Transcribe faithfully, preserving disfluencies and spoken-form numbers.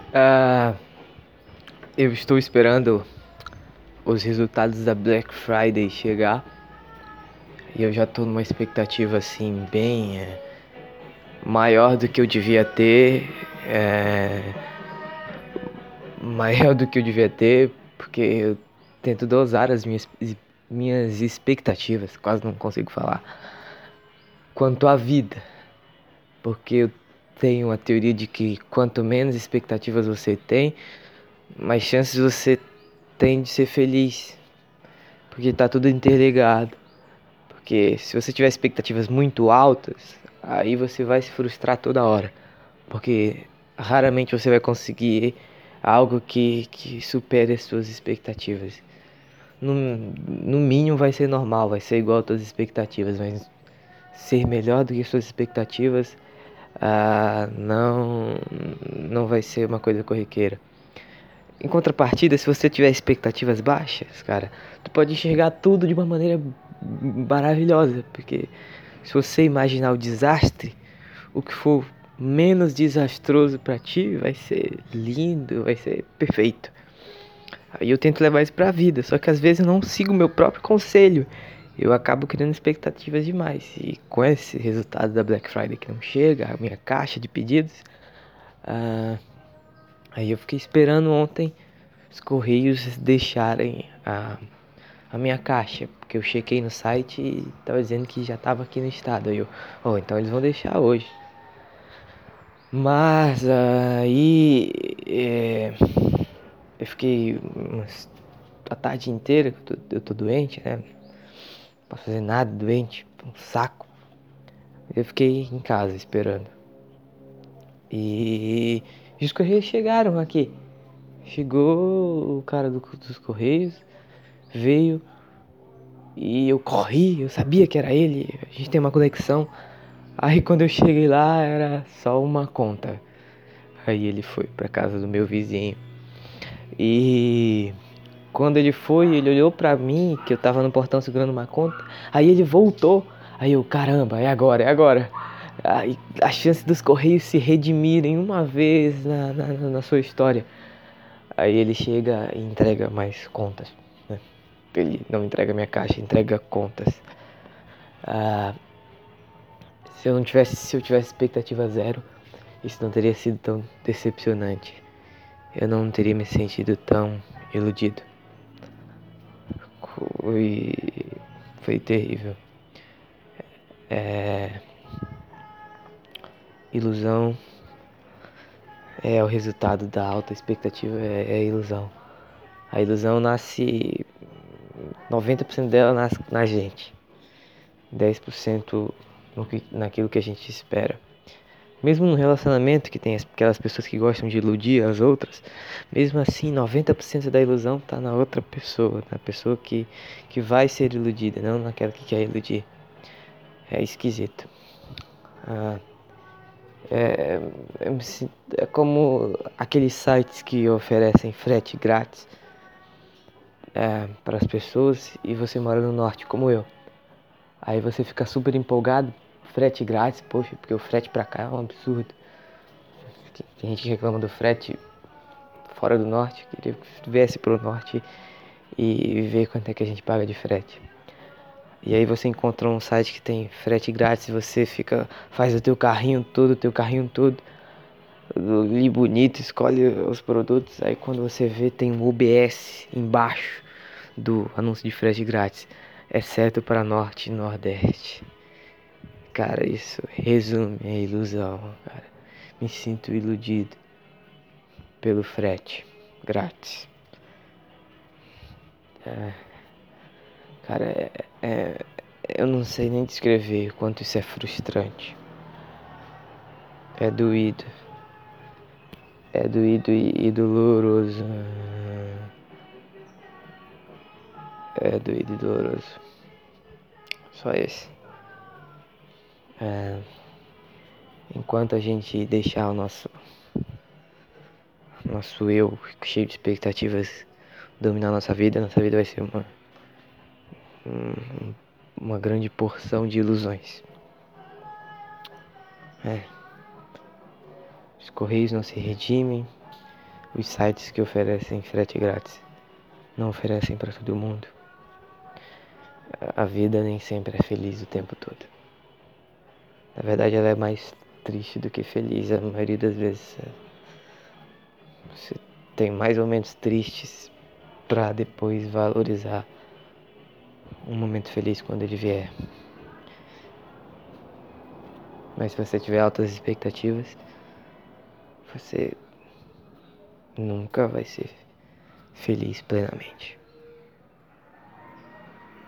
Ah, eu estou esperando os resultados da Black Friday chegar e eu já estou numa expectativa assim bem é, maior do que eu devia ter, é, maior do que eu devia ter, porque eu tento dosar as minhas minhas expectativas, quase não consigo falar, quanto à vida, porque eu tenho a teoria de que quanto menos expectativas você tem, mais chances você tem de ser feliz. Porque tá tudo interligado. Porque se você tiver expectativas muito altas, aí você vai se frustrar toda hora. Porque raramente você vai conseguir algo que, que supere as suas expectativas. No, no mínimo vai ser normal, vai ser igual às suas expectativas, mas ser melhor do que suas expectativas, ah, não, não vai ser uma coisa corriqueira. Em contrapartida, se você tiver expectativas baixas, cara, tu pode enxergar tudo de uma maneira maravilhosa, porque se você imaginar o desastre, o que for menos desastroso pra ti vai ser lindo, vai ser perfeito. Aí eu tento levar isso pra vida, só que às vezes eu não sigo o meu próprio conselho. Eu acabo criando expectativas demais. E com esse resultado da Black Friday que não chega, a minha caixa de pedidos, ah, aí eu fiquei esperando ontem os correios deixarem a, a minha caixa, porque eu chequei no site e tava dizendo que já tava aqui no estado. Aí eu, oh, então eles vão deixar hoje. Mas aí é, eu fiquei umas, a tarde inteira, eu tô, eu tô doente, né? Não posso fazer nada, doente, um saco. Eu fiquei em casa esperando. E, e os correios chegaram aqui. Chegou o cara do, dos correios, veio. E eu corri, eu sabia que era ele, a gente tem uma conexão. Aí quando eu cheguei lá era só uma conta. Aí ele foi pra casa do meu vizinho. E quando ele foi, ele olhou pra mim, que eu tava no portão segurando uma conta. Aí ele voltou. Aí eu, caramba, é agora, é agora. Aí a chance dos Correios se redimirem uma vez na, na, na sua história. Aí ele chega e entrega mais contas, né? Ele não entrega minha caixa, entrega contas. Ah, Se eu não tivesse, se eu tivesse expectativa zero, isso não teria sido tão decepcionante. Eu não teria me sentido tão iludido. Foi, foi terrível. É, ilusão é o resultado da alta expectativa, é, é ilusão. A ilusão nasce, noventa por cento dela nasce na gente, dez por cento no que, naquilo que a gente espera. Mesmo no relacionamento que tem aquelas pessoas que gostam de iludir as outras, mesmo assim noventa por cento da ilusão tá na outra pessoa, na pessoa que, que vai ser iludida, não naquela que quer iludir. É esquisito. Ah, é, é, é como aqueles sites que oferecem frete grátis é, para as pessoas e você mora no norte, como eu. Aí você fica super empolgado, frete grátis, poxa, porque o frete pra cá é um absurdo. Tem gente que reclama do frete fora do norte, queria que viesse pro norte e ver quanto é que a gente paga de frete. E aí você encontra um site que tem frete grátis, você fica, faz o teu carrinho todo, o teu carrinho todo, ali bonito, escolhe os produtos, aí quando você vê tem um O B S embaixo do anúncio de frete grátis, exceto para norte e nordeste. Cara, isso resume a ilusão, cara. Me sinto iludido pelo frete grátis. É, cara, é, é, eu não sei nem descrever o quanto isso é frustrante. É doído. É doído e, e doloroso. É doído e doloroso. Só esse. É, enquanto a gente deixar o nosso, nosso eu cheio de expectativas dominar a nossa vida, nossa vida vai ser uma, um, uma grande porção de ilusões. É, os correios não se redimem, Os sites que oferecem frete grátis não oferecem para todo mundo. A vida nem sempre é feliz o tempo todo. Na verdade, ela é mais triste do que feliz. A maioria das vezes você tem mais momentos tristes para depois valorizar um momento feliz quando ele vier. Mas se você tiver altas expectativas, você nunca vai ser feliz plenamente.